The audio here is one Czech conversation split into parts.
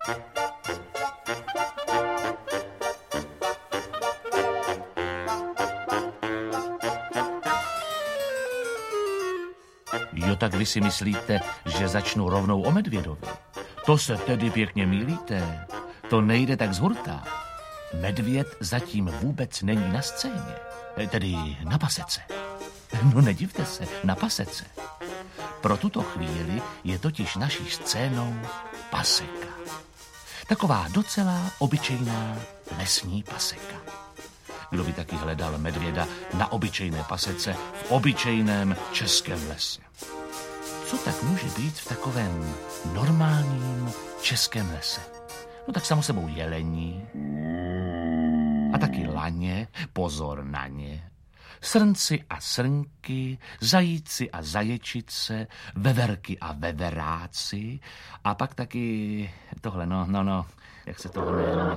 Jo, tak vy si myslíte, že začnu rovnou o medvědovi? To se tedy pěkně mýlíte. To nejde tak z hurta. Medvěd zatím vůbec není na scéně. Tedy na pasece. No nedivte se, na pasece. Pro tuto chvíli je totiž naší scénou paseka. Taková docela obyčejná lesní paseka. Kdo by taky hledal medvěda na obyčejné pasece v obyčejném českém lese? Co tak může být v takovém normálním českém lese? No tak samo sebou jelení a taky laně, pozor na ně, srnci a srnky, zajíci a zaječice, veverky a veveráci a pak taky tohle, jak se to jmenuje?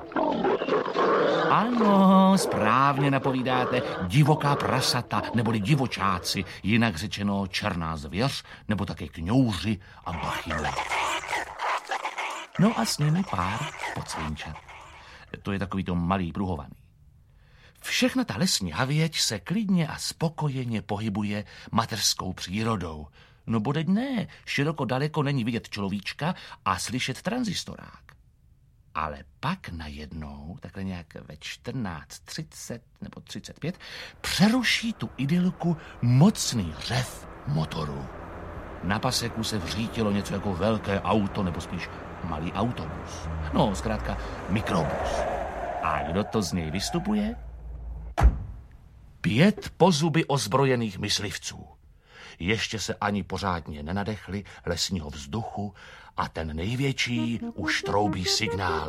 Ano, správně napovídáte, divoká prasata, neboli divočáci, jinak řečeno černá zvěř, nebo také kňouři a bachyle. No a s nimi pár podsvinčat. To je takový to malý pruhovaný. Všechna ta lesní havěť se klidně a spokojeně pohybuje mateřskou přírodou. No bodeď ne, široko daleko není vidět človíčka a slyšet tranzistorák. Ale pak najednou, takhle nějak ve 14:30 nebo 35, přeruší tu idylku mocný řev motoru. Na paseku se vřítilo něco jako velké auto, nebo spíš malý autobus. No, zkrátka mikrobus. A kdo to z něj vystupuje? 5 pozuby ozbrojených myslivců. Ještě se ani pořádně nenadechli lesního vzduchu a ten největší už troubí signál.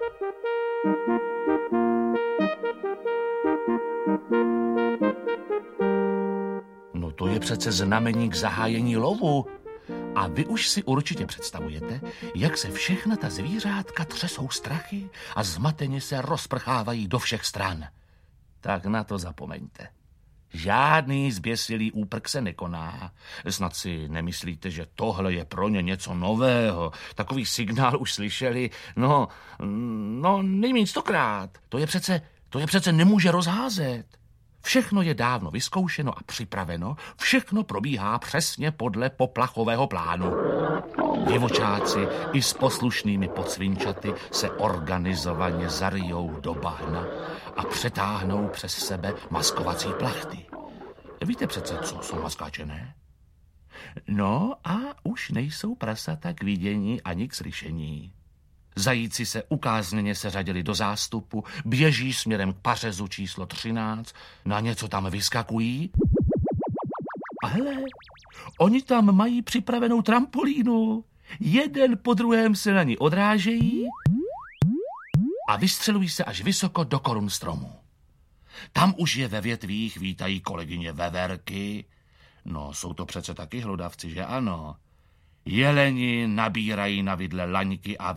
No to je přece znamení k zahájení lovu. A vy už si určitě představujete, jak se všechna ta zvířátka třesou strachy a zmateně se rozprchávají do všech stran. Tak na to zapomeňte. Žádný zběsilý úprk se nekoná. Snad si nemyslíte, že tohle je pro ně něco nového. Takový signál už slyšeli, no nejméně 100krát. To je přece nemůže rozházet. Všechno je dávno vyzkoušeno a připraveno, všechno probíhá přesně podle poplachového plánu. Divočáci i s poslušnými podsvinčaty se organizovaně zarijou do bahna a přetáhnou přes sebe maskovací plachty. Víte přece, co jsou maskáče, ne? No a už nejsou prasata k vidění ani k slyšení. Zajíci se ukázněně seřadili do zástupu, běží směrem k pařezu číslo 13, na něco tam vyskakují. A hele, oni tam mají připravenou trampolínu. Jeden po druhém se na ní odrážejí a vystřelují se až vysoko do korun stromu. Tam už je ve větvích vítají kolegyně veverky. No, jsou to přece taky hlodavci, že ano? Jeleni nabírají na vidle laňky a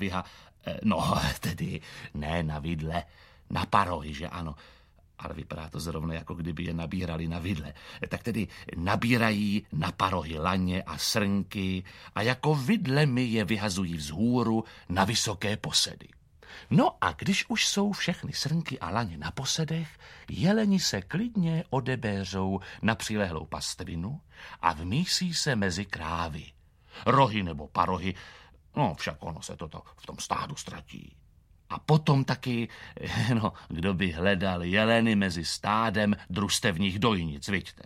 tedy ne na vidle, na parohy, že ano. Ale vypadá to zrovna, jako kdyby je nabírali na vidle. Tak tedy nabírají na parohy laně a srnky a jako vidlemi je vyhazují vzhůru na vysoké posedy. No a když už jsou všechny srnky a laně na posedech, jeleni se klidně odebéřou na přilehlou pastvinu a vmísí se mezi krávy. Rohy nebo parohy, no však ono se toto v tom stádu ztratí. A potom taky, kdo by hledal jeleny mezi stádem družstevních dojnic, viďte.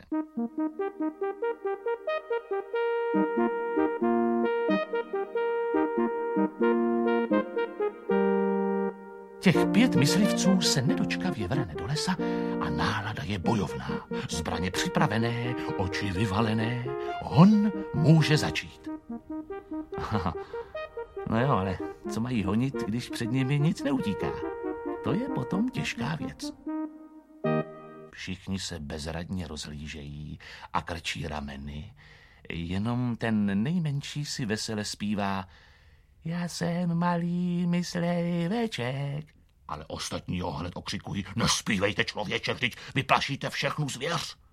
Těch 5 myslivců se nedočkavě vrhne do lesa a nálada je bojovná. Zbraně připravené, oči vyvalené, hon může začít. No jo, ale co mají honit, když před nimi nic neutíká? To je potom těžká věc. Všichni se bezradně rozhlížejí a krčí rameny, jenom ten nejmenší si vesele zpívá: Já jsem malý mysliveček. Ale ostatní ho hned okřikují: Nespívejte, člověče, vždyť vyplašíte všechnu zvěř.